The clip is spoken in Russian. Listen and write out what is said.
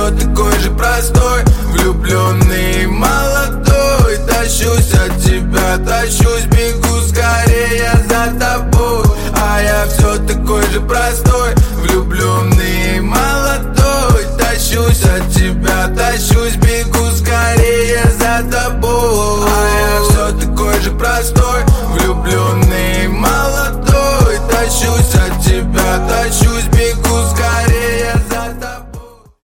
все такой же простой, влюбленный, молодой. Тащусь от тебя, тащусь, бегу скорее за тобой. А я все такой же простой, влюбленный, молодой. Тащусь от тебя, тащусь, бегу скорее за тобой. А я все такой же простой, влюбленный.